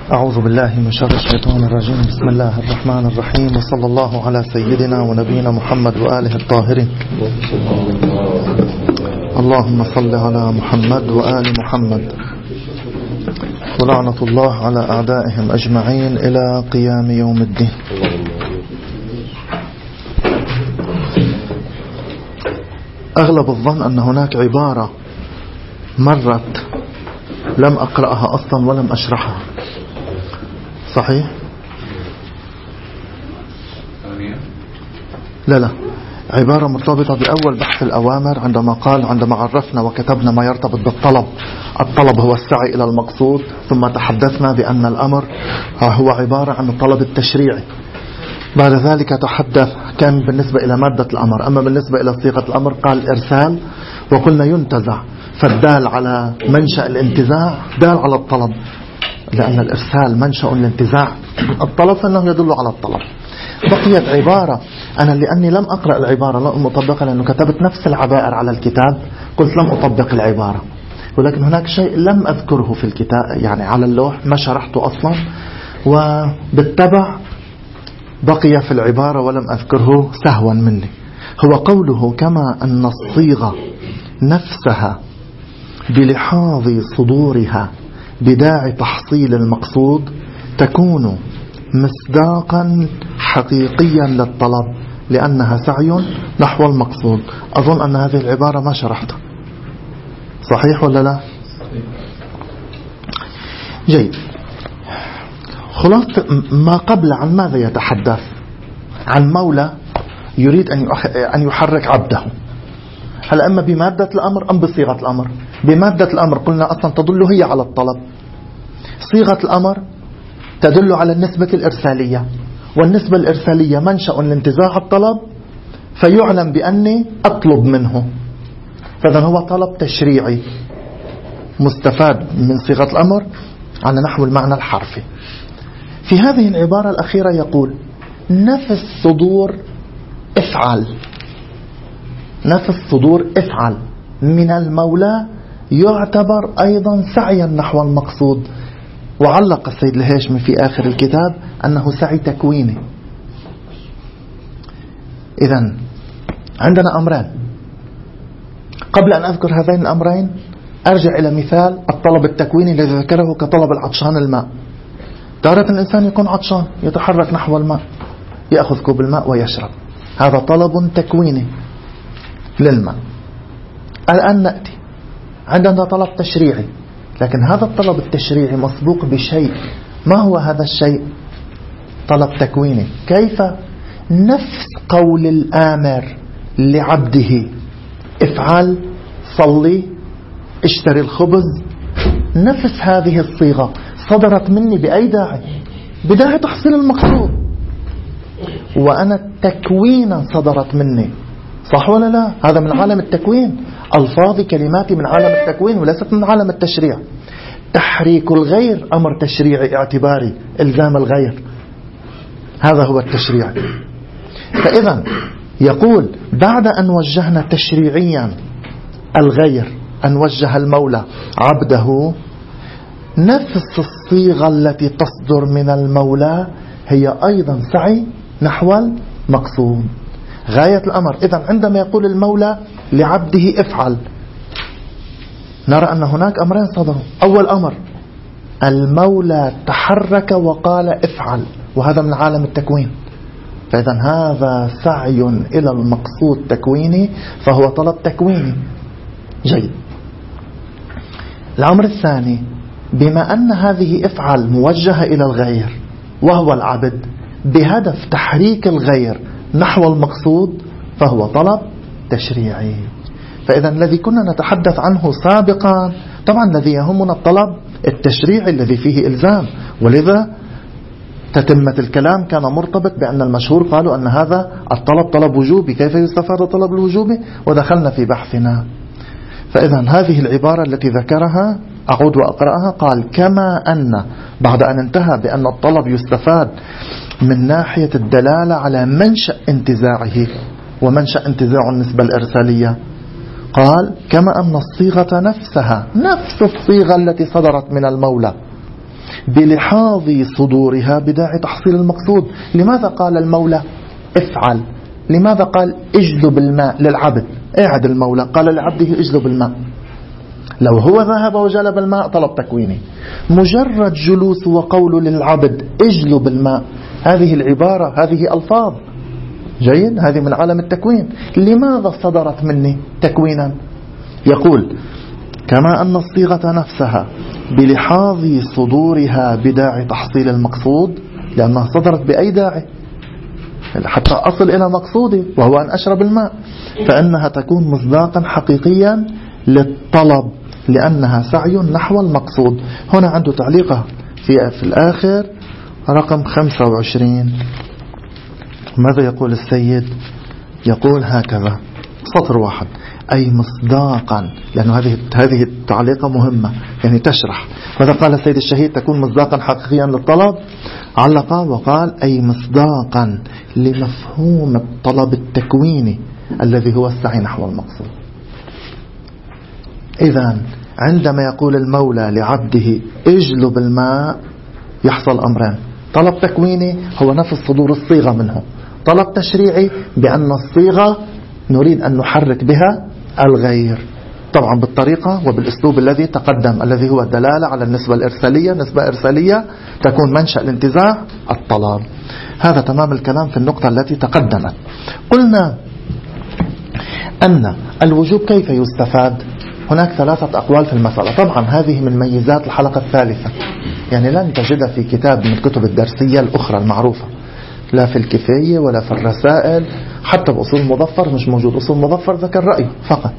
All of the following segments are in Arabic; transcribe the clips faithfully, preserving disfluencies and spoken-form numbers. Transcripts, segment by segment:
أعوذ بالله من شر الشيطان الرجيم. بسم الله الرحمن الرحيم، وصلى الله على سيدنا ونبينا محمد وآله الطاهرين. اللهم صل على محمد وآل محمد، ولعنة الله على أعدائهم أجمعين إلى قيام يوم الدين. أغلب الظن أن هناك عبارة مرت لم أقرأها أصلا ولم أشرحها. صحيح؟ لا لا عبارة مرتبطة بأول بحث الأوامر، عندما قال عندما عرفنا وكتبنا ما يرتبط بالطلب. الطلب هو السعي إلى المقصود، ثم تحدثنا بأن الأمر هو عبارة عن الطلب التشريعي. بعد ذلك تحدث كان بالنسبة إلى مادة الأمر، أما بالنسبة إلى صيغة الأمر قال إرسال، وقلنا ينتزع، فالدال على منشأ الانتزاع دال على الطلب، لأن الإرسال منشأ الانتزاع الطلب فإنه يدل على الطلب. بقيت عبارة أنا لأني لم أقرأ العبارة لم أطبقها، لأنه كتبت نفس العبائر على الكتاب، قلت لم أطبق العبارة، ولكن هناك شيء لم أذكره في الكتاب، يعني على اللوح ما شرحته أصلا، وبالتبع بقي في العبارة ولم أذكره سهوا مني. هو قوله كما أن الصيغة نفسها بلحاظ صدورها بداعي تحصيل المقصود تكون مصداقا حقيقيا للطلب لأنها سعي نحو المقصود. أظن أن هذه العبارة ما شرحتها، صحيح ولا لا؟ جيد. خلاصة ما قبل عن ماذا يتحدث؟ عن مولى يريد أن يحرك عبده. هل أما بمادة الأمر أم بصيغة الأمر؟ بمادة الأمر قلنا أصلا تدل هي على الطلب. صيغة الأمر تدل على النسبة الإرسالية، والنسبة الإرسالية منشأ لانتزاع الطلب، فيعلم بأني أطلب منه، فإذا هو طلب تشريعي مستفاد من صيغة الأمر على نحو المعنى الحرفي. في هذه العبارة الأخيرة يقول نفس صدور افعل، نفس صدور افعل من المولى يعتبر أيضا سعيا نحو المقصود. وعلق السيد الهاشمي في آخر الكتاب أنه سعي تكويني. إذن عندنا أمران. قبل أن أذكر هذين الأمرين أرجع إلى مثال الطلب التكويني الذي ذكره كطلب العطشان الماء. تارة الإنسان يكون عطشان يتحرك نحو الماء، يأخذ كوب الماء ويشرب، هذا طلب تكويني للماء. الآن نأتي عندنا طلب تشريعي، لكن هذا الطلب التشريعي مسبوق بشيء. ما هو هذا الشيء؟ طلب تكويني. كيف؟ نفس قول الآمر لعبده افعل، صلي، اشتري الخبز، نفس هذه الصيغة صدرت مني بأي داعي؟ بداعي تحصيل المقصود، وأنا تكوينا صدرت مني، صح ولا لا؟ هذا من عالم التكوين، ألفاظي كلماتي من عالم التكوين وليست من عالم التشريع. تحريك الغير أمر تشريعي اعتباري، إلزام الغير، هذا هو التشريع. فإذا يقول بعد أن وجهنا تشريعيا الغير، أن وجه المولى عبده، نفس الصيغة التي تصدر من المولى هي أيضا سعي نحو المقصود، غاية الأمر. إذن عندما يقول المولى لعبده افعل، نرى أن هناك أمرين صدروا. أول أمر المولى تحرك وقال افعل، وهذا من عالم التكوين، فإذن هذا سعي إلى المقصود تكويني، فهو طلب تكويني. جيد. الأمر الثاني بما أن هذه افعل موجهة إلى الغير وهو العبد بهدف تحريك الغير نحو المقصود، فهو طلب تشريعي. فإذا الذي كنا نتحدث عنه سابقا طبعا الذي يهمنا الطلب التشريعي الذي فيه إلزام، ولذا تتمة الكلام كان مرتبط بأن المشهور قالوا أن هذا الطلب طلب وجوبي. كيف يستفاد طلب الوجوبي؟ ودخلنا في بحثنا. فإذا هذه العبارة التي ذكرها أعود وأقرأها. قال كما أن، بعد أن انتهى بأن الطلب يستفاد من ناحية الدلالة على منشأ انتزاعه ومنشأ انتزاع النسبة الإرسالية، قال كما أن الصيغة نفسها، نفس الصيغة التي صدرت من المولى بلحاظ صدورها بداعي تحصيل المقصود. لماذا قال المولى افعل؟ لماذا قال اجلب الماء للعبد؟ اعد المولى قال لعبده اجلب الماء. لو هو ذهب وجلب الماء طلب تكويني. مجرد جلوس وقول للعبد اجلب الماء، هذه العبارة هذه ألفاظ جيد، هذه من عالم التكوين. لماذا صدرت مني تكوينا؟ يقول كما أن الصيغة نفسها بلحاظ صدورها بداعي تحصيل المقصود، لأنها صدرت بأي داعي حتى أصل إلى مقصودي وهو أن أشرب الماء، فإنها تكون مصداقا حقيقيا للطلب لأنها سعي نحو المقصود. هنا عنده تعليقه في, في الآخر رقم خمسة وعشرين. ماذا يقول السيد؟ يقول هكذا سطر واحد: أي مصداقا، لأن هذه هذه التعليقة مهمة يعني تشرح ماذا قال السيد الشهيد تكون مصداقا حقيقيا للطلب. علق وقال أي مصداقا لمفهوم الطلب التكويني الذي هو السعي نحو المقصود. إذن عندما يقول المولى لعبده اجلب الماء يحصل أمران: طلب تكويني هو نفس صدور الصيغة منه، طلب تشريعي بأن الصيغة نريد أن نحرك بها الغير، طبعا بالطريقة وبالأسلوب الذي تقدم الذي هو الدلالة على النسبة الإرسالية. نسبة إرسالية تكون منشأ الانتزاع الطلب. هذا تمام الكلام في النقطة التي تقدمت. قلنا أن الوجوب كيف يستفاد؟ هناك ثلاثة أقوال في المسألة. طبعا هذه من ميزات الحلقة الثالثة، يعني لن تجدها في كتاب من الكتب الدرسية الأخرى المعروفة، لا في الكفاية ولا في الرسائل، حتى بأصول مظفر مش موجود. أصول مظفر ذكر رأي فقط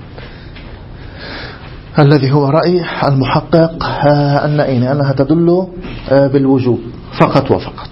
الذي هو رأي المحقق النائيني أنها تدل بالوجوب فقط وفقط.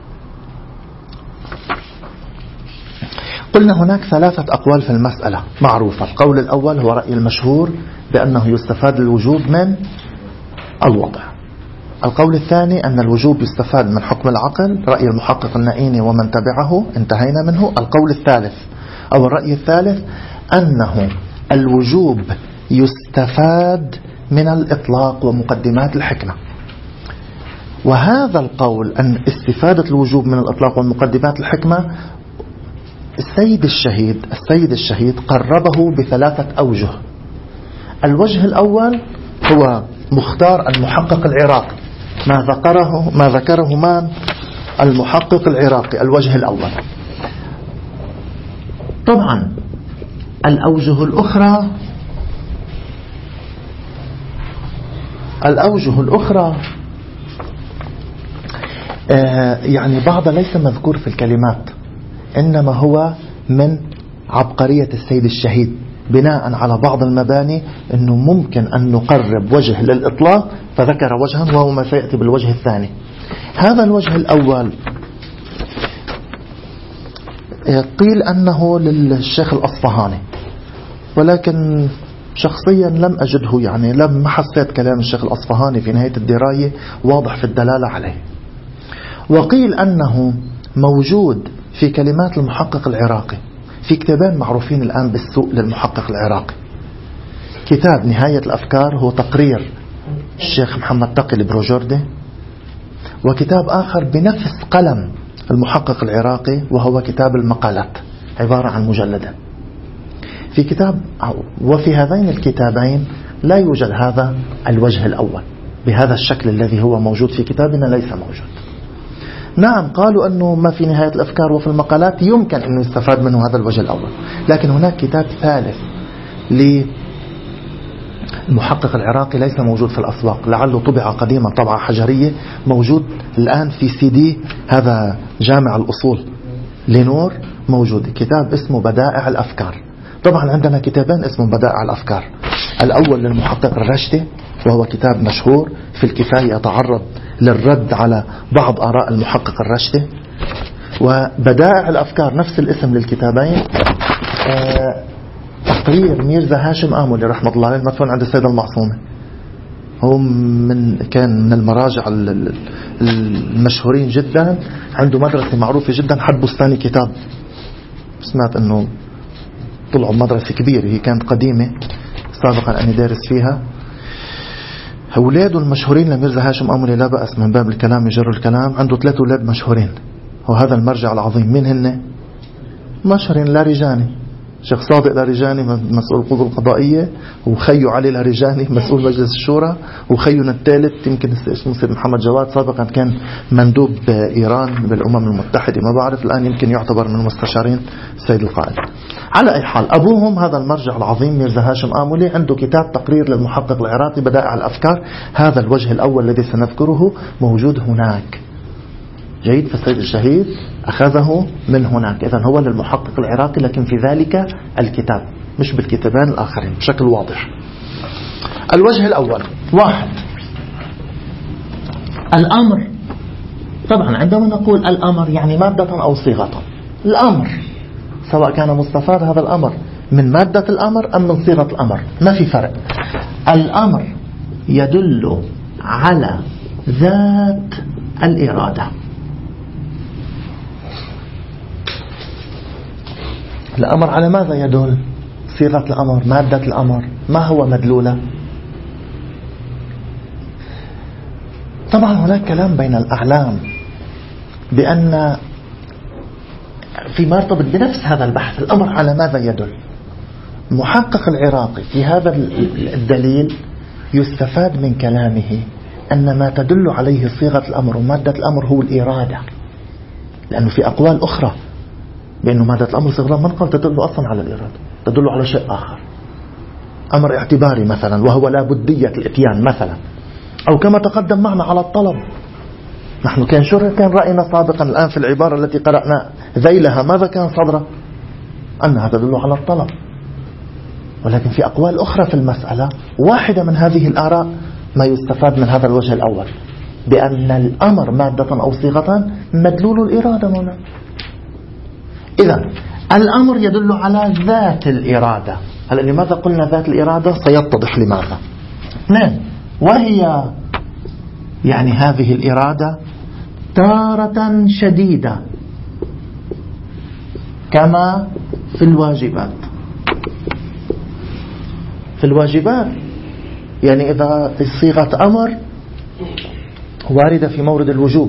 قلنا هناك ثلاثة أقوال في المسألة معروفة. القول الأول هو رأي المشهور بأنه يستفاد الوجوب من الوضع. القول الثاني أن الوجوب يستفاد من حكم العقل، رأي المحقق النائيني ومن تبعه، انتهينا منه. القول الثالث أو الرأي الثالث أنه الوجوب يستفاد من الإطلاق ومقدمات الحكمة. وهذا القول أن استفادة الوجوب من الإطلاق ومقدمات الحكمة السيد الشهيد السيد الشهيد قربه بثلاثة أوجه. الوجه الأول هو مختار المحقق العراقي، ما ذكره ما ذكره من المحقق العراقي، الوجه الأول. طبعا الأوجه الأخرى الأوجه الأخرى آه يعني بعض ليس مذكور في الكلمات، إنما هو من عبقرية السيد الشهيد بناء على بعض المباني أنه ممكن أن نقرب وجه للإطلاق، فذكر وجها وهو ما سيأتي بالوجه الثاني. هذا الوجه الأول قيل أنه للشيخ الأصفهاني، ولكن شخصيا لم أجده، يعني لم ما حسيت كلام الشيخ الأصفهاني في نهاية الدراية واضح في الدلالة عليه. وقيل أنه موجود في كلمات المحقق العراقي في كتابين معروفين الآن بالسوق للمحقق العراقي. كتاب نهاية الأفكار هو تقرير الشيخ محمد تقي البروجردي، وكتاب آخر بنفس قلم المحقق العراقي وهو كتاب المقالات عبارة عن مجلدين. في كتاب وفي هذين الكتابين لا يوجد هذا الوجه الأول بهذا الشكل الذي هو موجود في كتابنا، ليس موجود. نعم قالوا أنه ما في نهاية الأفكار وفي المقالات يمكن أنه يستفاد منه هذا الوجه الأول، لكن هناك كتاب ثالث للمحقق العراقي ليس موجود في الأسواق، لعله طبع قديما طبعة حجرية، موجود الآن في سي دي هذا جامع الأصول لنور، موجود كتاب اسمه بدائع الأفكار. طبعا عندنا كتابين اسمه بدائع الأفكار، الأول للمحقق الرشدي وهو كتاب مشهور في الكفاية يتعرض للرد على بعض آراء المحقق الرشدي، وبدائع الأفكار نفس الاسم للكتابين آه تقرير ميرزا هاشم آمولي رحمة الله عليه المدفون عند السيدة المعصومة. هو من كان من المراجع المشهورين جدا، عنده مدرسة معروفة جدا حد بستاني كتاب، سمعت أنه طلعوا مدرسة كبيرة، هي كانت قديمة سابقا أني دارس فيها. أولاده المشهورين لميرزا هاشم آملي، لا بأس من باب الكلام يجر الكلام، عنده ثلاثة أولاد مشهورين، وهذا المرجع العظيم. مين هن؟ مشهورين. لارجاني، شيخ صادق لارجاني مسؤول القضاء القضائية، وخيو علي لارجاني مسؤول مجلس الشورى، وخينا الثالث يمكن اسمه محمد جواد، سابقا كان مندوب إيران بالأمم المتحدة ما بعرف، الآن يمكن يعتبر من المستشارين السيد القائد. على أي حال، أبوهم هذا المرجع العظيم ميرزا هاشم آملي عنده كتاب تقرير للمحقق العراقي بدائع الأفكار. هذا الوجه الأول الذي سنذكره موجود هناك. جيد. فالسيد الشهيد أخذه من هناك، إذن هو للمحقق العراقي، لكن في ذلك الكتاب مش بالكتابين الآخرين بشكل واضح. الوجه الأول، واحد، الأمر. طبعا عندما نقول الأمر يعني مادة أو صيغة. الأمر سواء كان مستفاد هذا الأمر من مادة الأمر أم من صيغة الأمر ما في فرق. الأمر يدل على ذات الإرادة. الأمر على ماذا يدل؟ صيغة الأمر، مادة الأمر، ما هو مدلوله؟ طبعا هناك كلام بين الأعلام بأن فيما يرتبط بنفس هذا البحث، الأمر على ماذا يدل؟ المحقق العراقي في هذا الدليل يستفاد من كلامه أن ما تدل عليه صيغة الأمر ومادة الأمر هو الإرادة، لأنه في أقوال أخرى بأنه مادة الأمر صيغة من قال تدل أصلا على الإرادة، تدل على شيء آخر، أمر اعتباري مثلا وهو لا بدية الإتيان مثلا، أو كما تقدم معنا على الطلب. نحن كان شو كان رأينا سابقا الآن في العبارة التي قرأنا ذيلها ماذا كان صدره؟ أنها تدل على الطلب، ولكن في أقوال أخرى في المسألة. واحدة من هذه الآراء ما يستفاد من هذا الوجه الأول بأن الأمر مادة أو صيغة مدلول الإرادة هنا. إذن الأمر يدل على ذات الإرادة. هل لماذا قلنا ذات الإرادة؟ سيتضح لماذا. اثنين، وهي يعني هذه الإرادة تارة شديدة كما في الواجبات. في الواجبات يعني إذا صيغة أمر واردة في مورد الوجوب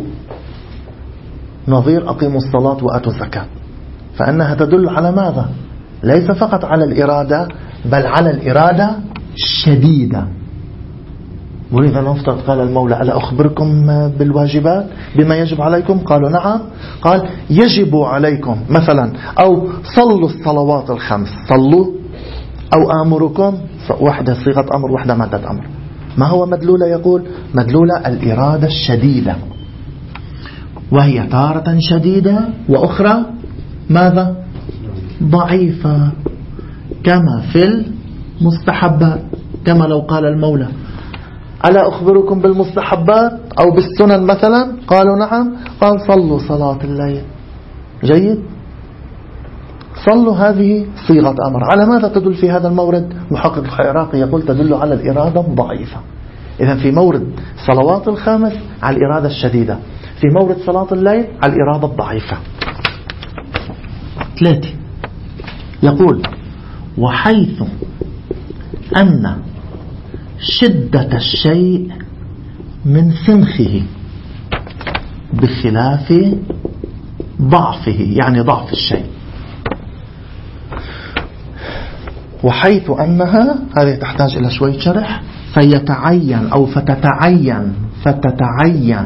نظير أقيموا الصلاة وآتوا الزكاة، فإنها تدل على ماذا؟ ليس فقط على الإرادة بل على الإرادة الشديدة. ولذا نفترض قال المولى ألا أخبركم بالواجبات بما يجب عليكم؟ قالوا نعم. قال يجب عليكم مثلا، أو صلوا الصلوات الخمس، صلوا، أو آمركم، واحدة صيغة أمر واحدة مادة أمر. ما هو مدلولة؟ يقول مدلولة الإرادة الشديدة، وهي تارة شديدة وأخرى ماذا؟ ضعيفة، كما في المستحبات، كما لو قال المولى ألا أخبركم بالمستحبات أو بالسنن مثلا؟ قالوا نعم. قال صلوا صلاة الليل. جيد. صلوا هذه صيغة أمر. على ماذا تدل في هذا المورد؟ محقق العراقي يقول تدل على الإرادة الضعيفة. إذن في مورد صلوات الخامس على الإرادة الشديدة، في مورد صلاة الليل على الإرادة الضعيفة. ثلاثة، يقول وحيث أن شدة الشيء من سنخه بخلاف ضعفه، يعني ضعف الشيء. وحيث أنها، هذه تحتاج إلى شوية شرح، فيتعين أو فتتعين فتتعين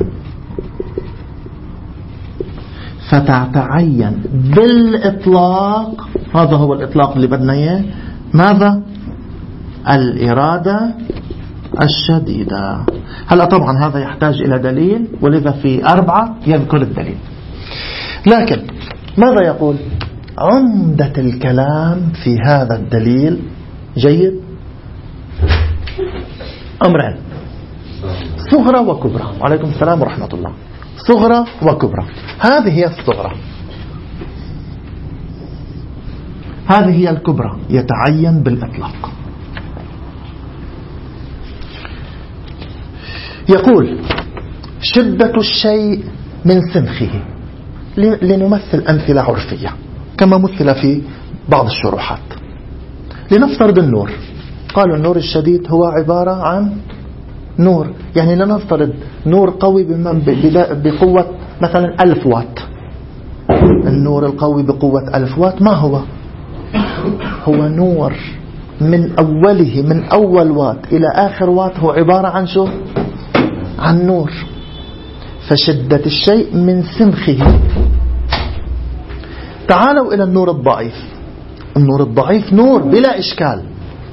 فتتعين بالإطلاق، هذا هو الإطلاق اللي بدنا إياه، ماذا؟ الإرادة الشديدة. هلا طبعا هذا يحتاج إلى دليل، ولذا في أربعة يذكر الدليل. لكن ماذا يقول؟ عمدة الكلام في هذا الدليل. جيد. أمرين، صغرى وكبرى. وعليكم السلام ورحمة الله. صغرى وكبرى. هذه هي الصغرى، هذه هي الكبرى، يتعين بالإطلاق. يقول شدة الشيء من سنخه، لنمثل أمثلة عرفية كما مثل في بعض الشروحات. لنفترض النور، قالوا النور الشديد هو عبارة عن نور. يعني لنفترض نور قوي بقوة مثلا ألف وات. النور القوي بقوة ألف وات ما هو؟ هو نور من أوله، من أول وات إلى آخر وات، هو عبارة عن شو؟ عن نور. فشدة الشيء من سنخه. تعالوا إلى النور الضعيف. النور الضعيف نور بلا إشكال،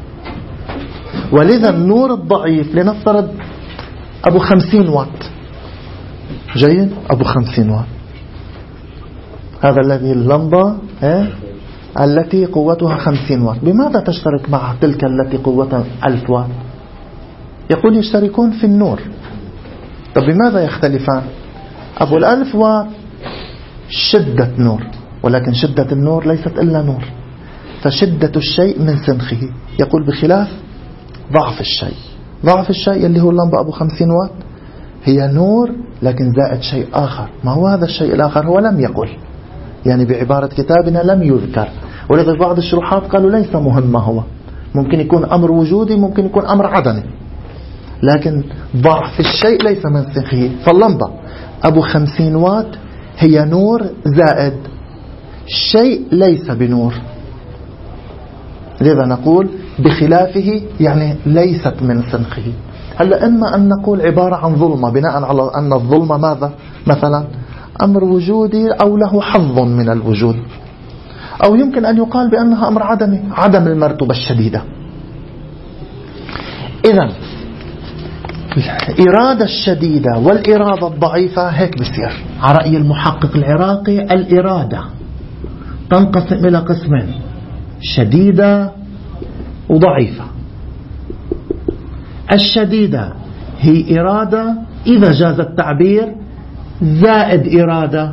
ولذا النور الضعيف لنفترض أبو خمسين وات. جيد، أبو خمسين وات. هذا الذي اللمبة اه؟ التي قوتها خمسين وات، بماذا تشترك مع تلك التي قوتها ألف وات؟ يقول يشتركون في النور. طب بماذا يختلفان؟ أبو الألف وات شدة نور، ولكن شدة النور ليست إلا نور. فشدة الشيء من سنخه. يقول بخلاف ضعف الشيء. ضعف الشيء اللي هو اللمبة أبو خمسين وات هي نور لكن زائد شيء آخر. ما هو هذا الشيء الآخر؟ هو لم يقل، يعني بعبارة كتابنا لم يذكر. ولذا بعض الشروحات قالوا ليس مهم ما هو، ممكن يكون أمر وجودي، ممكن يكون أمر عدمي، لكن ضعف الشيء ليس من سنخه. فاللمبة أبو خمسين وات هي نور زائد شيء ليس بنور، لذا نقول بخلافه يعني ليست من سنخه. هلا إما أن نقول عبارة عن ظلمة بناء على أن الظلمة ماذا؟ مثلا أمر وجودي أو له حظ من الوجود، أو يمكن أن يقال بأنها أمر عدمي، عدم المرتبة الشديدة. إذن الإرادة الشديدة والإرادة الضعيفة هيك بصير. على رأي المحقق العراقي الإرادة تنقسم إلى قسمين: شديدة وضعيفة. الشديدة هي إرادة إذا جاز التعبير زائد إرادة،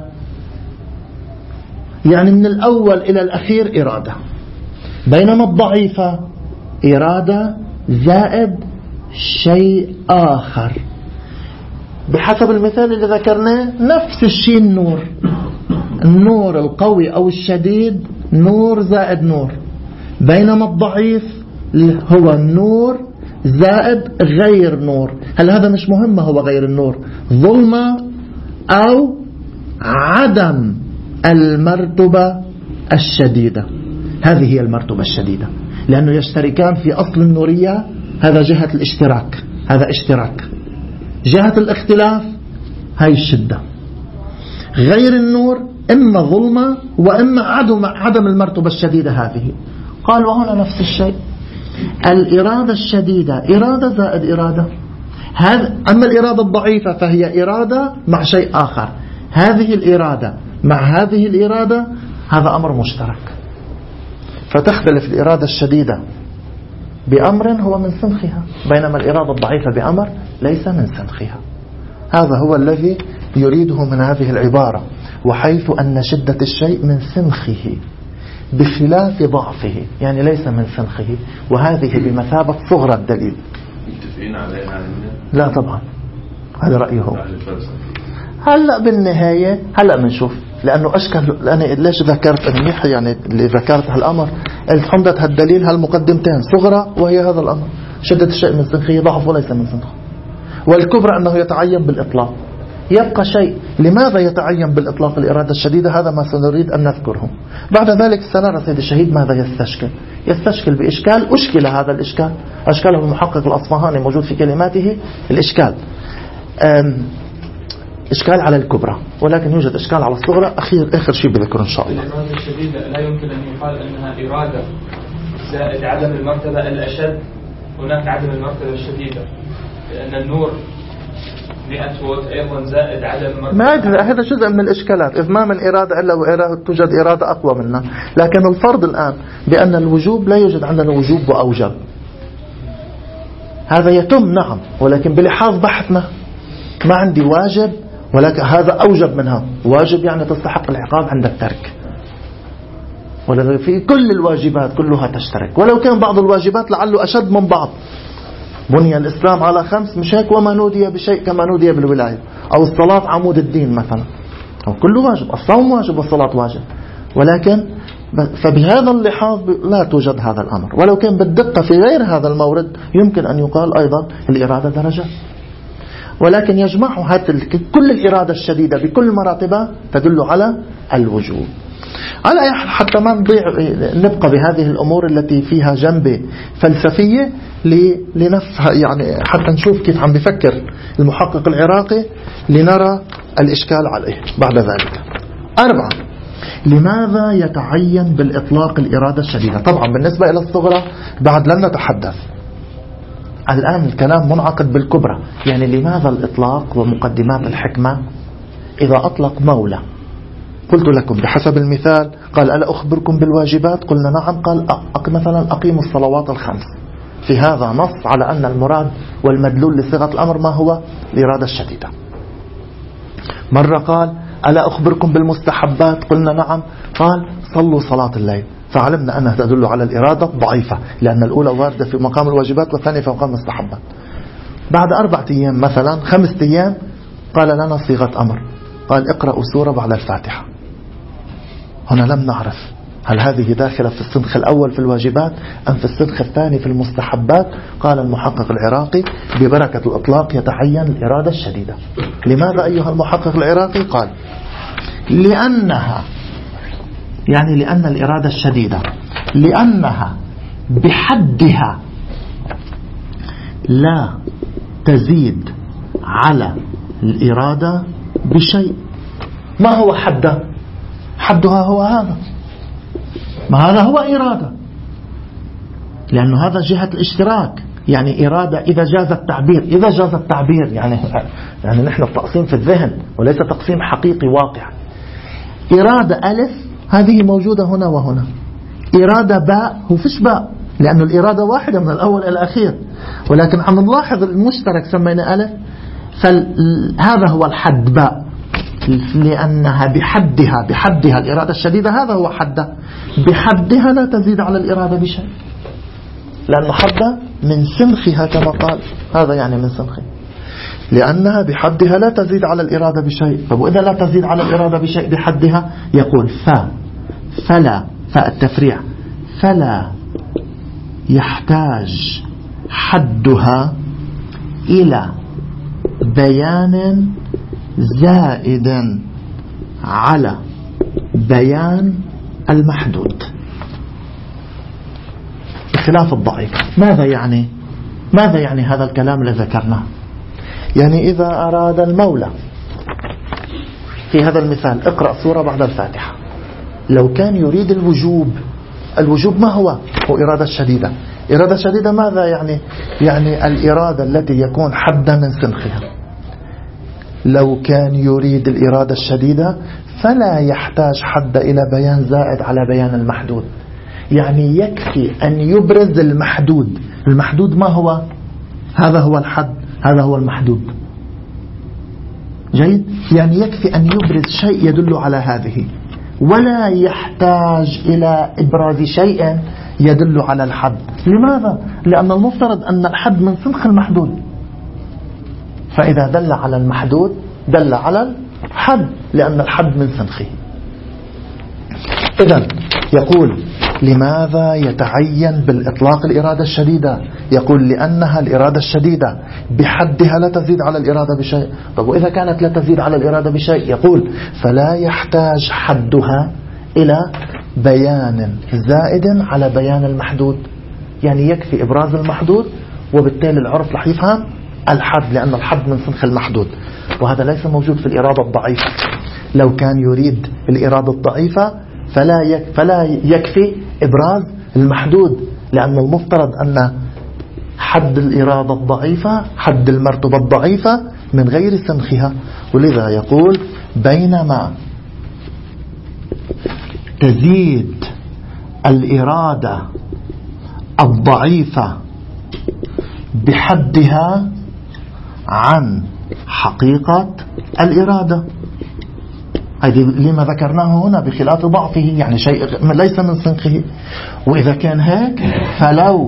يعني من الأول إلى الأخير إرادة. بينما الضعيفة إرادة زائد شيء آخر. بحسب المثال اللي ذكرناه نفس الشيء النور. النور القوي أو الشديد نور زائد نور، بينما الضعيف هو النور زائد غير نور. هل هذا مش مهم؟ هو غير النور ظلمة أو عدم المرتبة الشديدة. هذه هي المرتبة الشديدة، لأنه يشتركان في أصل النورية. هذا جهة الاشتراك، هذا اشتراك. جهة الاختلاف هاي الشدة. غير النور إما ظلمة وإما عدم عدم المرتبة الشديدة. هذه قال وهنا نفس الشيء. الإرادة الشديدة إرادة زائد إرادة. هذا أما الإرادة الضعيفة فهي إرادة مع شيء آخر. هذه الإرادة مع هذه الإرادة هذا أمر مشترك. فتختلف الإرادة الشديدة بأمر هو من سنخها، بينما الإرادة الضعيفة بأمر ليس من سنخها. هذا هو الذي يريده من هذه العبارة: وحيث أن شدة الشيء من سنخه بخلاف ضعفه، يعني ليس من سنخه. وهذه بمثابة صغرى الدليل. متفقين عليها؟ لا طبعا، هذا رأيه. هلأ بالنهاية هلأ بنشوف، لأنه أشكل. أنا ليش ذكرت منيح يعني اللي ذكرت هالأمر؟ الحمدة هالدليل هالمقدمتين صغرى وهي هذا الأمر: شدة الشيء من سنخه ضعف وليس من سنخه. والكبرى أنه يتعين بالإطلاق. يبقى شيء لماذا يتعين بالإطلاق الإرادة الشديدة؟ هذا ما سنريد أن نذكره. بعد ذلك سنرى سيد الشهيد ماذا يستشكل. يستشكل بإشكال أشكل هذا الإشكال، أشكاله المحقق الأصفهاني موجود في كلماته. الإشكال إشكال على الكبرى، ولكن يوجد إشكال على الصغرى. أخير آخر شيء بذكره إن شاء الله. الإرادة الشديدة لا يمكن أن يقال أنها إرادة زائد عدم المرتبة الأشد. هناك عدم المرتبة الشديدة، لأن النور مئة وات أيضا زائد عدم المرتبة. ما أدري، هذا جزء من الإشكالات. إذ ما من إرادة إلا وإرادة توجد إرادة أقوى منها. لكن الفرض الآن بأن الوجوب لا يوجد عندنا وجوب وأوجب. هذا يتم نعم، ولكن بلحاظ بحثنا ما عندي واجب ولكن هذا أوجب منها. واجب يعني تستحق العقاب عند الترك، ولذلك في كل الواجبات كلها تشترك، ولو كان بعض الواجبات لعله أشد من بعض. بني الإسلام على خمس، مش هيك؟ وما نودي بشيء كما نودي بالولاية. أو الصلاة عمود الدين مثلا، أو كله واجب. الصوم واجب والصلاة واجب، ولكن فبهذا اللحاظ لا توجد هذا الأمر. ولو كان بالدقة في غير هذا المورد يمكن أن يقال أيضا الإرادة درجة، ولكن يجمعها كل الإرادة الشديدة بكل مراتبها تدل على الوجوب. على أي حال حتى ما نضيع نبقى بهذه الأمور التي فيها جنبة فلسفية لنفها، يعني حتى نشوف كيف عم بفكر المحقق العراقي لنرى الإشكال عليه بعد ذلك. أربعة، لماذا يتعين بالإطلاق الإرادة الشديدة؟ طبعا بالنسبة إلى الصغرى بعد لن نتحدث الآن، الكلام منعقد بالكبرى. يعني لماذا الإطلاق ومقدمات الحكمة؟ إذا أطلق مولى قلت لكم بحسب المثال قال ألا أخبركم بالواجبات؟ قلنا نعم. قال أق مثلا أقيموا الصلوات الخمس، في هذا نص على أن المراد والمدلول لصيغة الأمر ما هو؟ الإرادة الشديدة. مرة قال ألا أخبركم بالمستحبات؟ قلنا نعم. قال صلوا صلاة الليل، فعلمنا أنها تدل على الإرادة الضعيفة لأن الأولى واردة في مقام الواجبات والثانية في مقام المستحبات. بعد أربعة أيام مثلا خمسة أيام قال لنا صيغة أمر، قال اقرأوا سورة بعد الفاتحة. هنا لم نعرف هل هذه داخلة في السنخ الأول في الواجبات أم في السنخ الثاني في المستحبات. قال المحقق العراقي ببركة الإطلاق يتعين الإرادة الشديدة. لماذا أيها المحقق العراقي؟ قال لأنها، يعني لأن الإرادة الشديدة لأنها بحدها لا تزيد على الإرادة بشيء. ما هو حدها؟ حدها هو هذا، ما هذا هو إرادة، لأنه هذا جهة الاشتراك. يعني إرادة إذا جاز التعبير، إذا جاز التعبير يعني يعني نحن التقسيم في الذهن وليس تقسيم حقيقي واقع. إرادة ألف هذه موجودة هنا وهنا، إرادة باء هو فيش باء لأن الإرادة واحدة من الأول إلى الأخير، ولكن عم نلاحظ المشترك سمينا ألف، فهذا هو الحد باء، لأنها بحدها بحدها الإرادة الشديدة هذا هو حدها، بحدها لا تزيد على الإرادة بشيء، لأن حدها من سنخها كما قال، هذا يعني من سنخها، لأنها بحدها لا تزيد على الإرادة بشيء. طب وإذا لا تزيد على الإرادة بشيء بحدها يقول ف فلا فالتفريع فلا يحتاج حدها إلى بيان زائد على بيان المحدود بخلاف الضعيف. ماذا يعني؟ ماذا يعني هذا الكلام الذي ذكرناه؟ يعني إذا أراد المولى في هذا المثال اقرأ سورة بعد الفاتحة، لو كان يريد الوجوب، الوجوب ما هو؟ هو إرادة شديدة. إرادة شديدة ماذا يعني؟ يعني الإرادة التي يكون حدا من سنخها. لو كان يريد الإرادة الشديدة فلا يحتاج حد إلى بيان زائد على بيان المحدود، يعني يكفي أن يبرز المحدود. المحدود ما هو؟ هذا هو الحد، هذا هو المحدود. جيد؟ يعني يكفي أن يبرز شيء يدل على هذه، ولا يحتاج إلى إبراز شيء يدل على الحد. لماذا؟ لأن المفترض أن الحد من سنخ المحدود، فإذا دل على المحدود دل على الحد لأن الحد من سنخه. إذن يقول لماذا يتعين بالإطلاق الإرادة الشديدة؟ يقول لأنها الإرادة الشديدة بحدها لا تزيد على الإرادة بشيء. طب وإذا كانت لا تزيد على الإرادة بشيء يقول فلا يحتاج حدها إلى بيان زائد على بيان المحدود، يعني يكفي إبراز المحدود وبالتالي العرف رح يفهم الحد لأن الحد من سنخ المحدود، وهذا ليس موجود في الإرادة الضعيفة. لو كان يريد الإرادة الضعيفة فلا يك فلا يكفي إبراز المحدود، لأن المفترض أن حد الإرادة الضعيفة حد المرتبة الضعيفة من غير سنخها. ولذا يقول بينما تزيد الإرادة الضعيفة بحدها عن حقيقة الإرادة. هذه لما ذكرناه هنا بخلاف ضعفه، يعني شيء ليس من سنخه. وإذا كان هيك فلو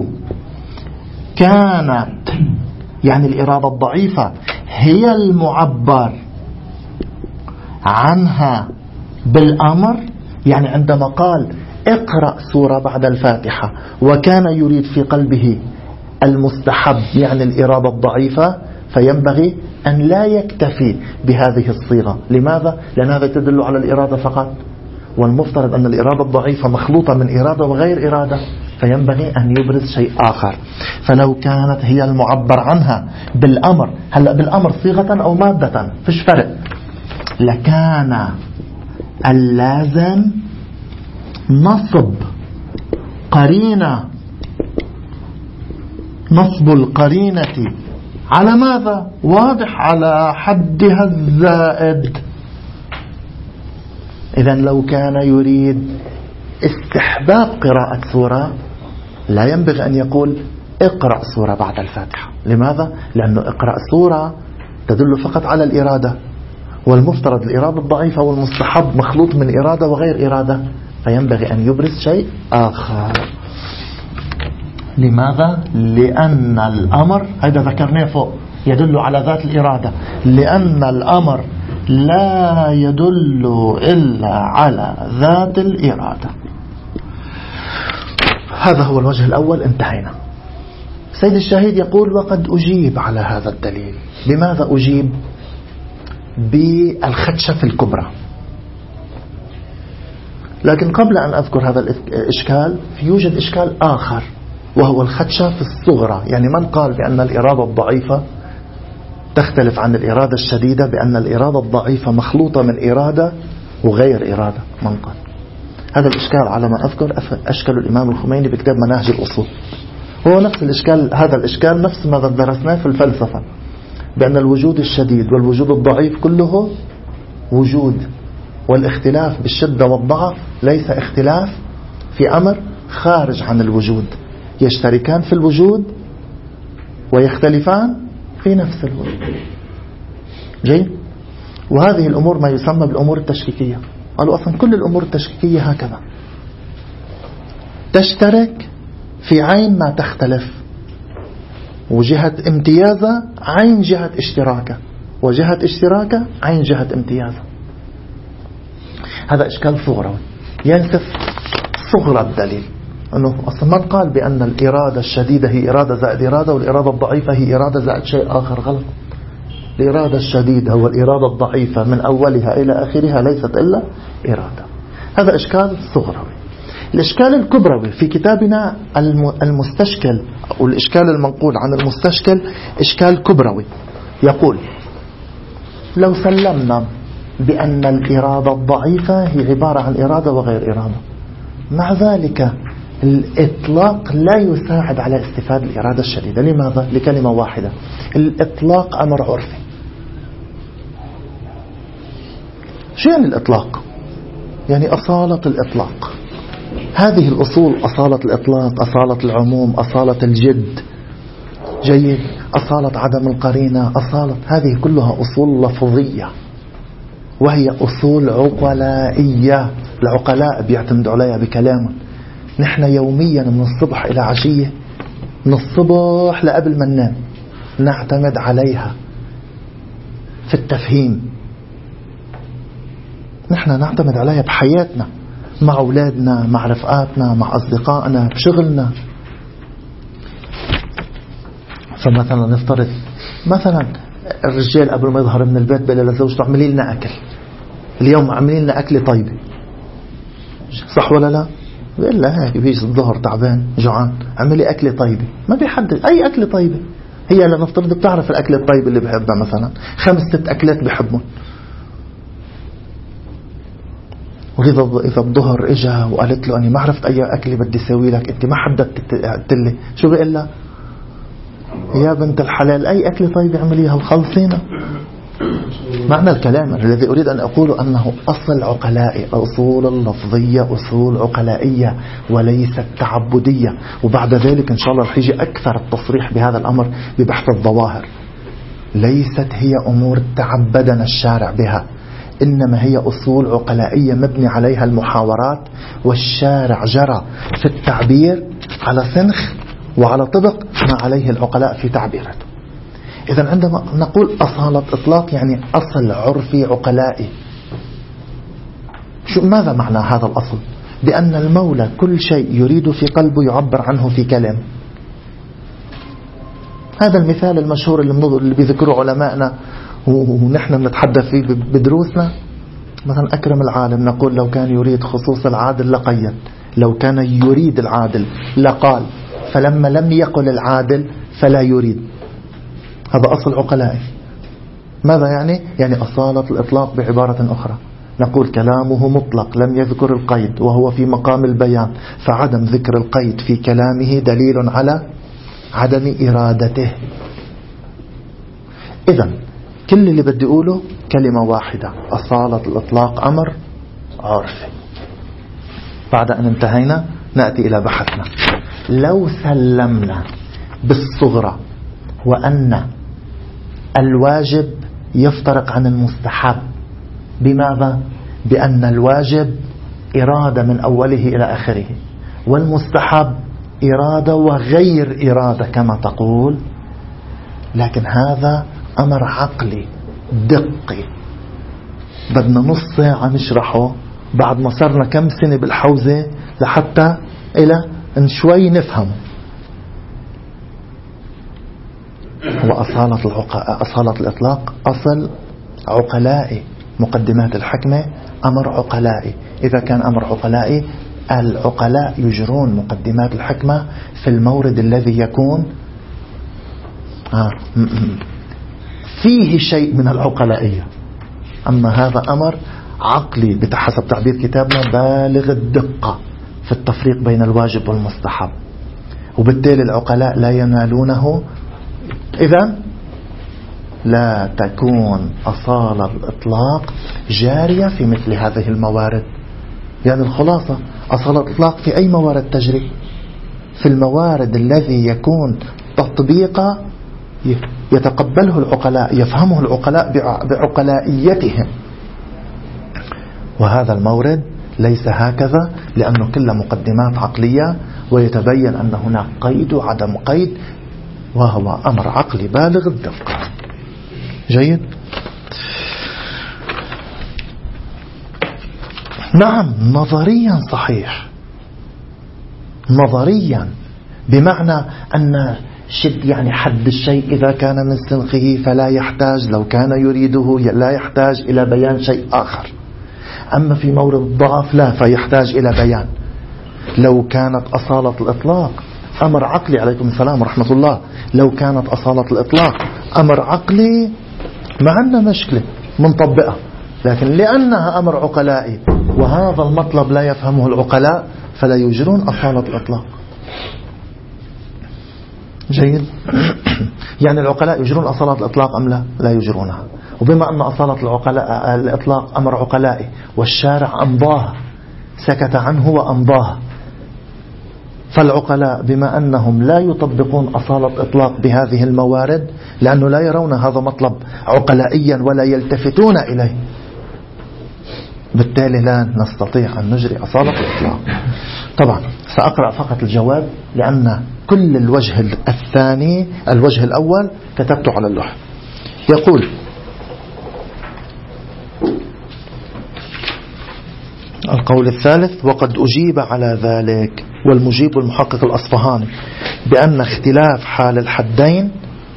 كانت يعني الإرادة الضعيفة هي المعبر عنها بالأمر، يعني عندما قال اقرأ سورة بعد الفاتحة وكان يريد في قلبه المستحب يعني الإرادة الضعيفة، فينبغي أن لا يكتفي بهذه الصيغة. لماذا؟ لأن هذا تدل على الإرادة فقط، والمفترض أن الإرادة الضعيفة مخلوطة من إرادة وغير إرادة، فينبغي أن يبرز شيء آخر. فلو كانت هي المعبر عنها بالأمر، هلأ بالأمر صيغة أو مادة فيش فرق، لكان اللازم نصب قرينة، نصب القرينة على ماذا؟ واضح، على حدها الزائد. إذن لو كان يريد استحباب قراءة سورة لا ينبغي أن يقول اقرأ سورة بعد الفاتحة. لماذا؟ لأنه اقرأ سورة تدل فقط على الإرادة، والمفترض الإرادة الضعيفة والمستحب مخلوط من إرادة وغير إرادة، فينبغي أن يبرز شيء آخر. لماذا؟ لأن الأمر، هذا ذكرناه فوق، يدل على ذات الإرادة، لأن الأمر لا يدل إلا على ذات الإرادة. هذا هو الوجه الأول، انتهينا. سيد الشهيد يقول وقد أجيب على هذا الدليل. بماذا أجيب؟ بالخدشة الكبرى. لكن قبل أن أذكر هذا الإشكال يوجد إشكال آخر، وهو الخدشة في الصغرى. يعني من قال بأن الإرادة الضعيفة تختلف عن الإرادة الشديدة، بأن الإرادة الضعيفة مخلوطة من إرادة وغير إرادة؟ من قال هذا الإشكال؟ على ما أذكر أشكل الإمام الخميني بكتاب مناهج الأصول. هو نفس الإشكال، هذا الإشكال نفس ما درسناه في الفلسفة، بأن الوجود الشديد والوجود الضعيف كله وجود، والاختلاف بالشدة والضعف ليس اختلاف في أمر خارج عن الوجود، يشتركان في الوجود ويختلفان في نفس الوجود. جيد؟ وهذه الأمور ما يسمى بالأمور التشكيكية. قالوا أصلا كل الأمور التشكيكية هكذا، تشترك في عين ما تختلف، وجهة امتيازة عين جهة اشتراكة، وجهة اشتراكة عين جهة امتيازة. هذا إشكال صغروي ينسف صغر الدليل، أنه أصلا من قال بأن الإرادة الشديدة هي إرادة زائد إرادة، والإرادة الضعيفة هي إرادة زائد شيء آخر؟ غلط. الإرادة الشديدة والإرادة الضعيفة من أولها إلى آخرها ليست إلا إرادة. هذا إشكال صغروي. الإشكال الكبروي في كتابنا المستشكل، أو الإشكال المنقول عن المستشكل إشكال كبروي، يقول لو سلمنا بأن الإرادة الضعيفة هي عبارة عن إرادة وغير إرادة، مع ذلك الإطلاق لا يساعد على استفادة الإرادة الشديدة. لماذا؟ لكلمة واحدة، الإطلاق أمر عرفي. شو يعني الإطلاق؟ يعني أصالة الإطلاق. هذه الأصول، أصالة الإطلاق، أصالة العموم، أصالة الجد، جيد، أصالة عدم القرينة، أصالة، هذه كلها أصول لفظية، وهي أصول عقلائية. العقلاء بيعتمدوا عليها بكلامهم. نحن يوميا من الصبح إلى عشية، من الصبح لقبل ما ننام، نعتمد عليها في التفهيم. نحن نعتمد عليها بحياتنا، مع أولادنا، مع رفقاتنا، مع أصدقائنا، بشغلنا. فمثلا نفترض مثلا الرجال قبل ما يظهر من البيت بقول لزوجته اعملي لنا أكل، اليوم اعملي لنا أكل طيبة، صح ولا لا؟ بقول لها هيك بيجي الظهر تعبان جوعان، اعملي أكل طيبة. ما بيحدد أي أكل طيبة، هي لنفترض بتعرف الأكل الطيب اللي بحبها، مثلا خمس ست أكلات بحبهم. وإذا إذا الظهر إجا وقالت له أنا ما عرفت أي أكل بدي سوي لك، أنت ما حددت لي، شو بقول لها؟ يا بنت الحلال أي أكل طيب اعمليها وخلصينا. معنى الكلام الذي أريد أن أقوله أنه أصل عقلائي، أصول اللفظية أصول عقلائية وليست تعبدية. وبعد ذلك إن شاء الله رح يجي أكثر التصريح بهذا الأمر ببحث الظواهر. ليست هي أمور تعبدنا الشارع بها، إنما هي أصول عقلائية مبني عليها المحاورات، والشارع جرى في التعبير على سنخ وعلى طبق ما عليه العقلاء في تعبيرته. إذن عندما نقول أصالة إطلاق يعني أصل عرفي عقلائي. شو ماذا معنى هذا الأصل؟ بأن المولى كل شيء يريد في قلبه يعبر عنه في كلام. هذا المثال المشهور اللي بيذكره علماءنا ونحن بنتحدث فيه بدروسنا. مثلا أكرم العالم نقول لو كان يريد خصوص العادل لقيد، لو كان يريد العادل لقال، فلما لم يقل العادل فلا يريد. هذا أصل عقلائي. ماذا يعني؟ يعني أصالة الإطلاق. بعبارة أخرى نقول كلامه مطلق لم يذكر القيد وهو في مقام البيان، فعدم ذكر القيد في كلامه دليل على عدم إرادته. إذن كل اللي بدي أقوله كلمة واحدة: أصالة الإطلاق أمر عرفي. بعد أن انتهينا نأتي إلى بحثنا. لو سلمنا بالصغرى وأن الواجب يفترق عن المستحب، بماذا؟ بأن الواجب إرادة من أوله إلى آخره، والمستحب إرادة وغير إرادة كما تقول. لكن هذا أمر عقلي دقي، بدنا نص ساعة نشرحه بعد ما صرنا كم سنة بالحوزة لحتى إلى إن شوي نفهم. هو أصالة, العق... أصالة الإطلاق أصل عقلائي. مقدمات الحكمة أمر عقلائي. إذا كان أمر عقلائي، العقلاء يجرون مقدمات الحكمة في المورد الذي يكون آه فيه شيء من العقلائية. أما هذا أمر عقلي بحسب تعبير كتابنا بالغ الدقة في التفريق بين الواجب والمستحب، وبالتالي العقلاء لا ينالونه. إذن لا تكون أصالة الإطلاق جارية في مثل هذه الموارد. يعني الخلاصة أصالة الإطلاق في أي موارد تجري؟ في الموارد الذي يكون تطبيقا يتقبله العقلاء، يفهمه العقلاء بعقلائيتهم. وهذا المورد ليس هكذا، لأنه كله مقدمات عقلية، ويتبين أن هناك قيد وعدم قيد، وهو أمر عقلي بالغ الدقة. جيد. نعم نظريا صحيح، نظريا بمعنى أن شد يعني حد الشيء إذا كان من سنخه فلا يحتاج، لو كان يريده لا يحتاج إلى بيان شيء آخر. أما في مورد الضعف لا، فيحتاج إلى بيان. لو كانت أصالة الإطلاق أمر عقلي، عليكم السلام ورحمة الله، لو كانت أصالة الإطلاق أمر عقلي ما عندنا مشكلة منطبقة، لكن لأنها أمر عقلائي وهذا المطلب لا يفهمه العقلاء فلا يجرون أصالة الإطلاق. جيد. يعني العقلاء يجرون أصالة الإطلاق أم لا؟ لا يجرونها. وبما أن أصالة العقلاء الإطلاق أمر عقلائي والشارع أمضاها، سكت عنه وأمضاها، فالعقلاء بما أنهم لا يطبقون أصالة إطلاق بهذه الموارد لأنه لا يرون هذا مطلب عقلائيا ولا يلتفتون إليه، بالتالي لا نستطيع أن نجري أصالة الإطلاق. طبعا سأقرأ فقط الجواب لأن كل الوجه الثاني الوجه الأول كتبته على اللوح. يقول: القول الثالث: وقد أجيب على ذلك، والمجيب المحقق الأصفهاني، بأن اختلاف حال الحدين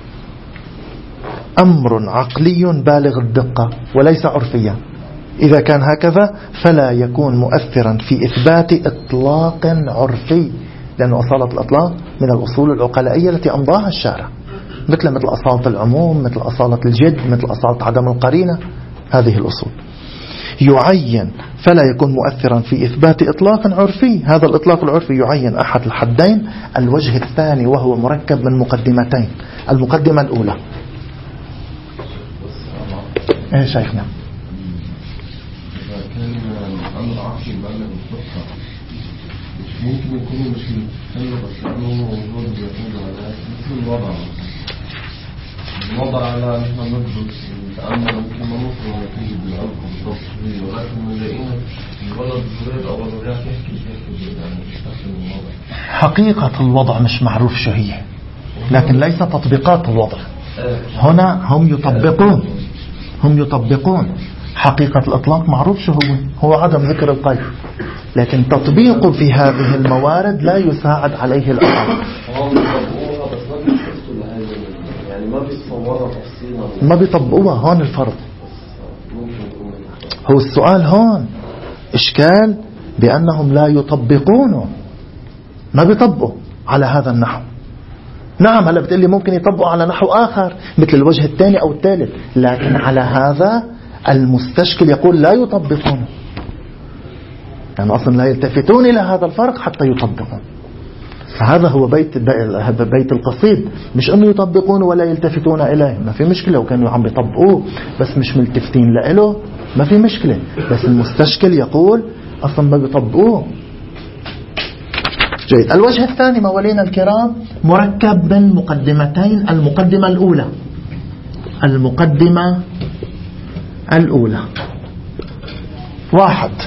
أمر عقلي بالغ الدقة وليس عرفيا. إذا كان هكذا فلا يكون مؤثرا في إثبات إطلاق عرفي، لأن أصالة الإطلاق من الأصول العقلائية التي أمضاها الشارع، مثل مثل أصالة العموم، مثل أصالة الجد، مثل أصالة عدم القرينة، هذه الأصول. يعين فلا يكون مؤثرا في إثبات إطلاق عرفي. هذا الإطلاق العرفي يعين أحد الحدين. الوجه الثاني وهو مركب من مقدمتين. المقدمة الأولى إيه شيخنا؟ ممكن يكون مش متخيل بس لأنه موجود بيكون على مثل الوضع الوضع على نحن نجد نتأمل ممكن ما نصر ونتيجة بالعرض بالتصوير، ولكن نلاقينا الولد الصغير أو الرجاء يحكي يحكي يعني يستخدم الوضع. حقيقة الوضع مش معروف شو هي، لكن ليس تطبيقات الوضع. هنا هم يطبقون هم يطبقون حقيقة الإطلاق معروف شو هو، هو عدم ذكر القيد. لكن تطبيقه في هذه الموارد لا يساعد عليه الأقل. ما بيطبقوها هون الفرض. هو السؤال هون إشكال بأنهم لا يطبقونه، ما بيطبقوا على هذا النحو. نعم هلا بتقلي ممكن يطبقوا على نحو آخر مثل الوجه الثاني أو الثالث، لكن على هذا المستشكل يقول لا يطبقونه، يعني أصلا لا يلتفتون إلى هذا الفرق حتى يطبقون. فهذا هو بيت هذا بيت القصيد، مش أنه يطبقون ولا يلتفتون إليه، ما في مشكلة، وكانوا عم يطبقوه بس مش ملتفتين له ما في مشكلة، بس المستشكل يقول أصلا ما بيطبقوه. جيد. الوجه الثاني موالينا الكرام مركب من مقدمتين. المقدمة الأولى المقدمة الأولى واحد،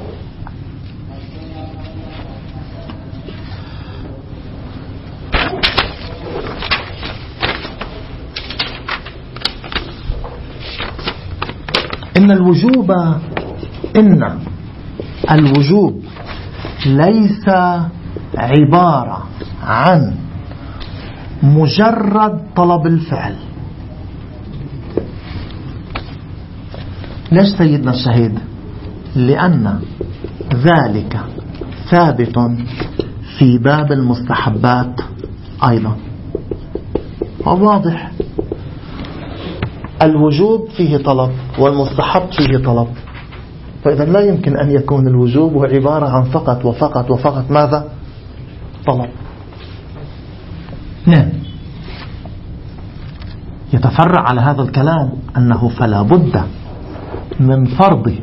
إن الوجوب إن الوجوب ليس عبارة عن مجرد طلب الفعل. ليش سيدنا الشهيد؟ لأن ذلك ثابت في باب المستحبات أيضا. واضح، الوجوب فيه طلب والمستحب فيه طلب، فإذا لا يمكن أن يكون الوجوب هو عبارة عن فقط وفقط وفقط ماذا؟ طلب. نعم. يتفرع على هذا الكلام أنه فلا بد من فرض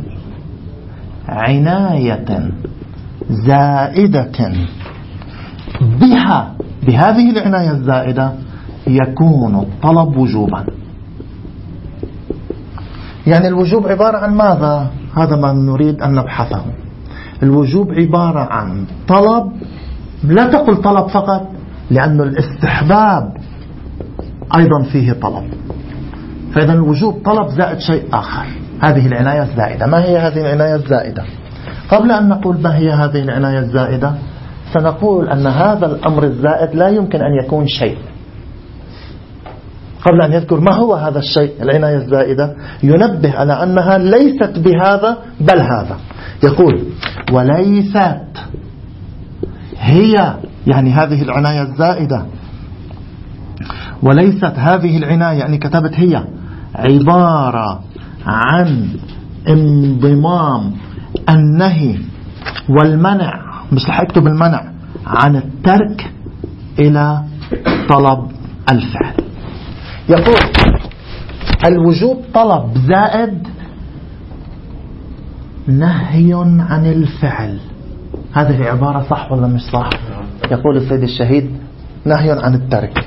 عناية زائدة بها، بهذه العناية الزائدة يكون الطلب وجوبا. يعني الوجوب عبارة عن ماذا؟ هذا ما نريد أن نبحثه. الوجوب عبارة عن طلب، لا تقل طلب فقط، لأن الاستحباب أيضا فيه طلب، فإذا الوجوب طلب زائد شيء آخر، هذه العناية الزائدة. ما هي هذه العناية الزائدة؟ قبل أن نقول ما هي هذه العناية الزائدة سنقول أن هذا الأمر الزائد لا يمكن أن يكون شيء. قبل أن يذكر ما هو هذا الشيء العناية الزائدة ينبه على أنها ليست بهذا بل هذا. يقول وليست هي، يعني هذه العناية الزائدة، وليست هذه العناية يعني كتبت هي عبارة عن انضمام النهي والمنع، مش رح اكتب المنع، عن الترك إلى طلب الفعل. يقول الوجوب طلب زائد نهي عن الفعل. هذه العبارة صح ولا مش صح؟ يقول السيد الشهيد نهي عن الترك.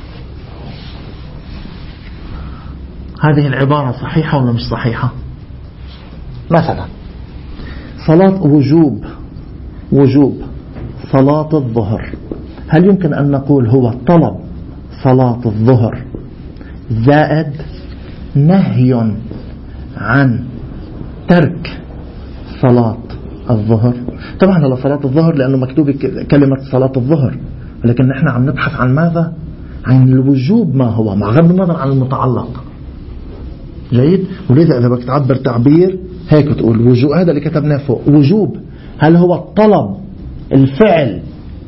هذه العبارة صحيحة ولا مش صحيحة؟ مثلا صلاة وجوب وجوب صلاة الظهر، هل يمكن أن نقول هو طلب صلاة الظهر زائد نهي عن ترك صلاة الظهر؟ طبعا على صلاة الظهر لأنه مكتوب كلمة صلاة الظهر، ولكن نحن عم نبحث عن ماذا؟ عن الوجوب ما هو، مع غض النظر عن المتعلق. جيد. ولذا إذا بدك تعبر تعبير هيك تقول وجوب، هذا اللي كتبناه فوق، وجوب هل هو الطلب الفعل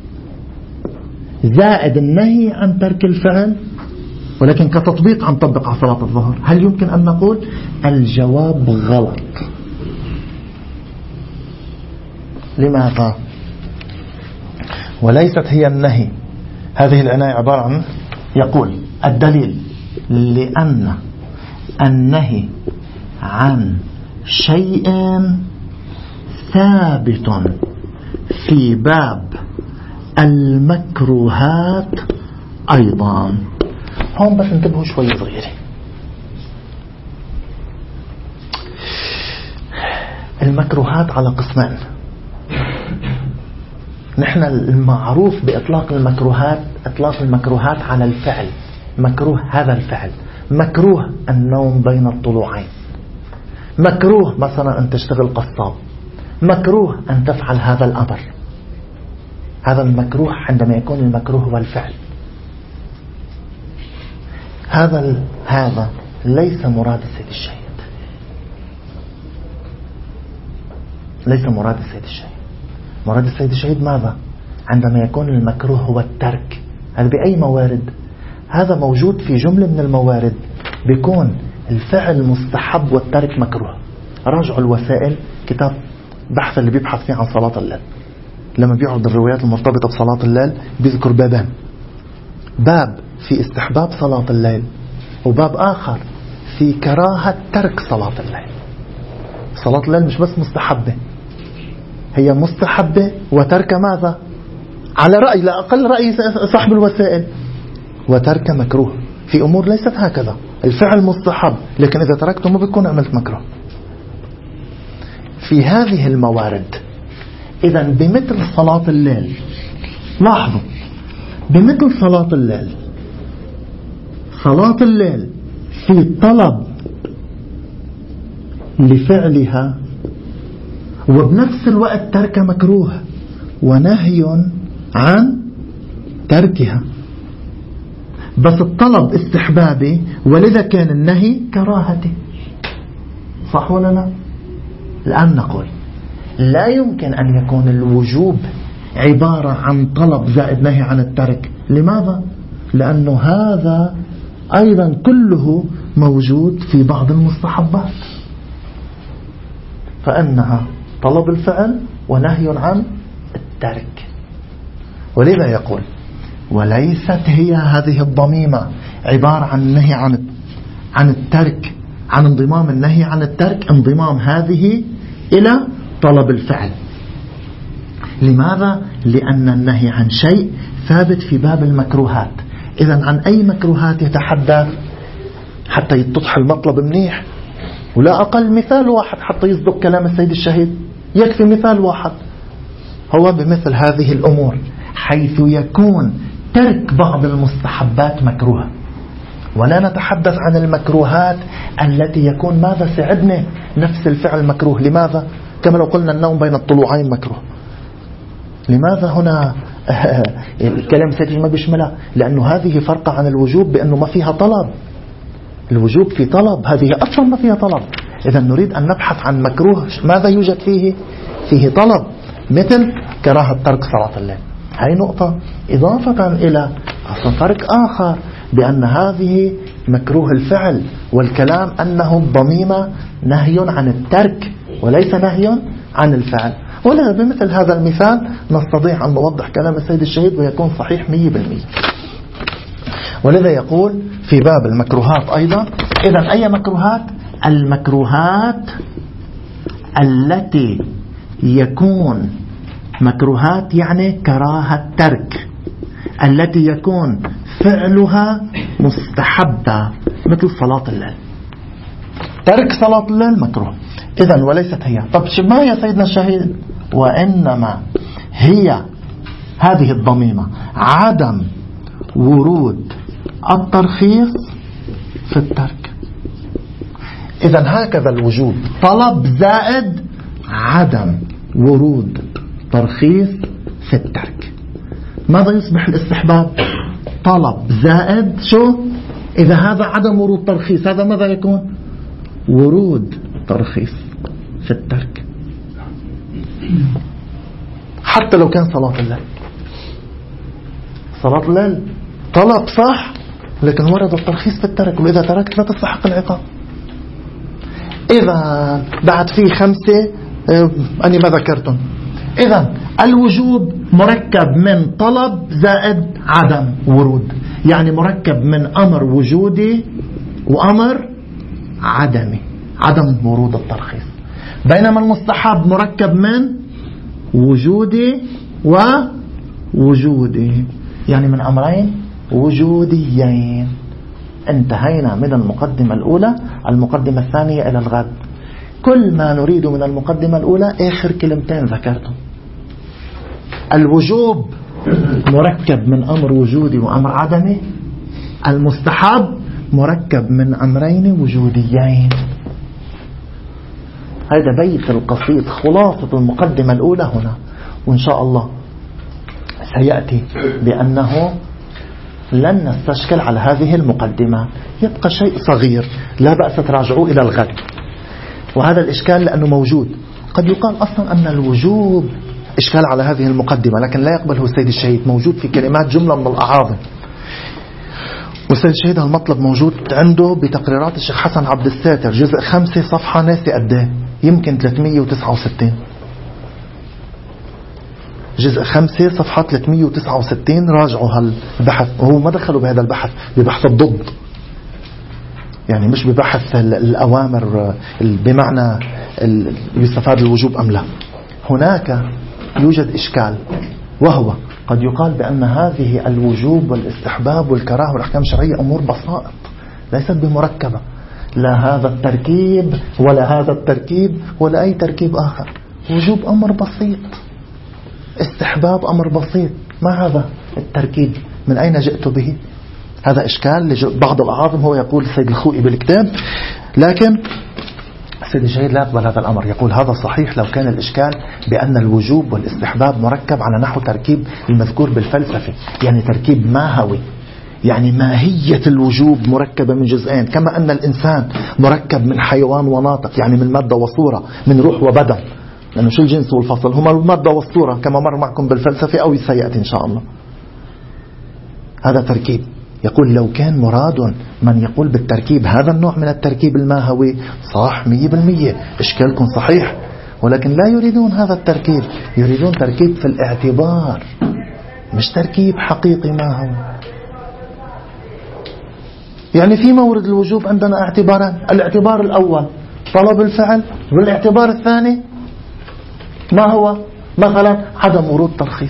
زائد النهي عن ترك الفعل؟ ولكن كتطبيق عم طبق على صلاة الظهر، هل يمكن أن نقول الجواب غلط؟ لماذا؟ وليست هي النهي، هذه العناية عبارة عن، يقول الدليل لأن النهي عن شيء ثابت في باب المكروهات أيضا. هون بس انتبهوا شوي صغيرة. المكروهات على قسمين. نحن المعروف بإطلاق المكروهات إطلاق المكروهات على الفعل، مكروه هذا الفعل، مكروه النوم بين الطلوعين، مكروه مثلا أن تشتغل قصاب، مكروه أن تفعل هذا الأمر. هذا المكروه عندما يكون المكروه هو الفعل. هذا هذا ليس مراد السيد الشهيد، ليس مراد السيد الشهيد. مراد السيد الشهيد ماذا؟ عندما يكون المكروه هو الترك. هذا بأي موارد؟ هذا موجود في جملة من الموارد بيكون الفعل مستحب والترك مكروه. راجعوا الوسائل، كتاب بحث اللي بيبحث فيه عن صلاة الليل، لما بيعرض الروايات المرتبطة بصلاة الليل بيذكر بابان: باب في استحباب صلاة الليل، وباب آخر في كراهة ترك صلاة الليل. صلاة الليل مش بس مستحبة، هي مستحبة وترك ماذا؟ على رأي لا أقل رأي صاحب الوسائل، وترك مكروه. في أمور ليست هكذا، الفعل مستحب لكن إذا تركته ما بيكون عملت مكروه. في هذه الموارد إذا بمثل صلاة الليل، لاحظوا بمثل صلاة الليل، صلاة الليل في طلب لفعلها وبنفس الوقت ترك مكروه ونهي عن تركها، بس الطلب استحبابي ولذا كان النهي كراهتي. صح ولا لا؟ الآن نقول لا يمكن أن يكون الوجوب عبارة عن طلب زائد نهي عن الترك. لماذا؟ لأنه هذا أيضا كله موجود في بعض المستحبات، فإنها طلب الفعل ونهي عن الترك. ولذا يقول وليست هي هذه الضميمة عبارة عن النهي عن عن الترك، عن انضمام النهي عن الترك، انضمام هذه إلى طلب الفعل. لماذا؟ لأن النهي عن شيء ثابت في باب المكروهات. إذن عن أي مكروهات يتحدث حتى يتضح المطلب منيح؟ ولا أقل مثال واحد حتى يصدق كلام السيد الشهيد، يكفي مثال واحد، هو بمثل هذه الأمور حيث يكون ترك بعض المستحبات مكروه. ولا نتحدث عن المكروهات التي يكون ماذا سعدنا نفس الفعل مكروه. لماذا؟ كما لو قلنا النوم بين الطلوعين مكروه. لماذا هنا الكلام السيد ما بيشملها؟ لأنه هذه فرق عن الوجوب بأنه ما فيها طلب. الوجوب في طلب، هذه أصلا ما فيها طلب. إذا نريد أن نبحث عن مكروه ماذا يوجد فيه؟ فيه طلب، مثل كراهة ترك صلاة الليل. هاي نقطة. إضافة إلى أصلا فرق آخر بأن هذه مكروه الفعل، والكلام أنه ضميمة نهي عن الترك وليس نهي عن الفعل. ولا بمثل هذا المثال نستطيع أن نوضح كلام السيد الشهيد ويكون صحيح مية بالمية. ولذا يقول في باب المكروهات أيضا، إذن أي مكروهات؟ المكروهات التي يكون مكروهات يعني كراهة ترك، التي يكون فعلها مستحبة مثل صلاة الليل. ترك صلاة الليل مكروه. إذن وليست هي. طب ما يا سيدنا الشهيد؟ وإنما هي هذه الضميمة عدم ورود الترخيص في الترك. إذن هكذا الوجوب طلب زائد عدم ورود ترخيص في الترك. ماذا يصبح الاستحباب؟ طلب زائد شو؟ إذا هذا عدم ورود ترخيص، هذا ماذا يكون؟ ورود ترخيص في الترك. حتى لو كان صلاة الليل، صلاة الليل طلب صح لكن ورد الترخيص في الترك، وإذا تركت لا تستحق العقاب. إذا بعد فيه خمسة أني ما ذكرتم. إذا الوجوب مركب من طلب زائد عدم ورود، يعني مركب من أمر وجودي وأمر عدمي، عدم ورود الترخيص. بينما المستحب مركب من وجودي ووجودي، يعني من أمرين وجوديين. انتهينا من المقدمة الأولى. المقدمة الثانية إلى الغد. كل ما نريد من المقدمة الأولى آخر كلمتين ذكرتهم. الوجوب مركب من أمر وجودي وأمر عدمي، المستحب مركب من أمرين وجوديين. هذا بيت القصيد خلاصة المقدمة الأولى هنا، وإن شاء الله سيأتي بأنه لن نستشكل على هذه المقدمة. يبقى شيء صغير لا بأس تراجعوه إلى الغد، وهذا الإشكال لأنه موجود. قد يقال أصلا أن الوجوب إشكال على هذه المقدمة، لكن لا يقبله السيد الشهيد. موجود في كلمات جملة من الأعاظم، والسيد الشهيد هالمطلب موجود عنده بتقريرات الشيخ حسن عبد الساتر جزء خمسة صفحة ناسي قده، يمكن ثلاثمية وتسعة وستين، جزء خمسة صفحة ثلاثمية وتسعة وستين. راجعوا هالبحث، وهو ما دخلوا بهذا البحث ببحث الضد، يعني مش ببحث الأوامر بمعنى يستفاد الوجوب أم لا. هناك يوجد إشكال، وهو قد يقال بأن هذه الوجوب والاستحباب والكراهة والأحكام الشرعية أمور بسائط ليست بمركبة، لا هذا التركيب ولا هذا التركيب ولا أي تركيب آخر. وجوب أمر بسيط، استحباب أمر بسيط، ما هذا التركيب؟ من أين جئت به؟ هذا إشكال لبعض الأعاظم. هو يقول السيد الخوئي بالكتاب، لكن السيد الشهيد لا يقبل هذا الأمر. يقول هذا صحيح لو كان الإشكال بأن الوجوب والاستحباب مركب على نحو تركيب المذكور بالفلسفة، يعني تركيب ماهوي، يعني ماهية الوجوب مركبة من جزئين، كما أن الإنسان مركب من حيوان وناطق، يعني من مادة وصورة، من روح وبدن، لأنه شو الجنس والفصل؟ هما المادة والصورة كما مر معكم بالفلسفة أو سيأتي إن شاء الله. هذا تركيب. يقول لو كان مراد من يقول بالتركيب هذا النوع من التركيب الماهوي صح مية بالمية، إشكالكم صحيح، ولكن لا يريدون هذا التركيب، يريدون تركيب في الاعتبار، مش تركيب حقيقي ماهوي. يعني في مورد الوجوب عندنا اعتباران، الاعتبار الأول طلب الفعل، والاعتبار الثاني ما هو؟ مثلا عدم ورود ترخيص.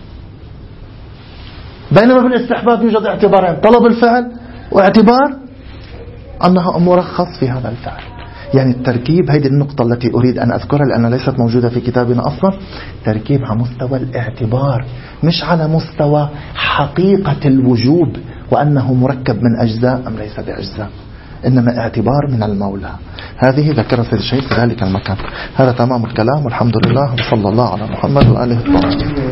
بينما بالاستحباب يوجد اعتبارين، طلب الفعل واعتبار أنه مرخص في هذا الفعل. يعني التركيب، هذه النقطة التي أريد أن أذكرها لأنها ليست موجودة في كتابنا أصلا، تركيب على مستوى الاعتبار، مش على مستوى حقيقة الوجوب وأنه مركب من أجزاء أم ليس بأجزاء، إنما اعتبار من المولى. هذه ذكرها السيد الشهيد في ذلك المكان. هذا تمام الكلام، والحمد لله، وصلى الله على محمد وآله الطاهرين.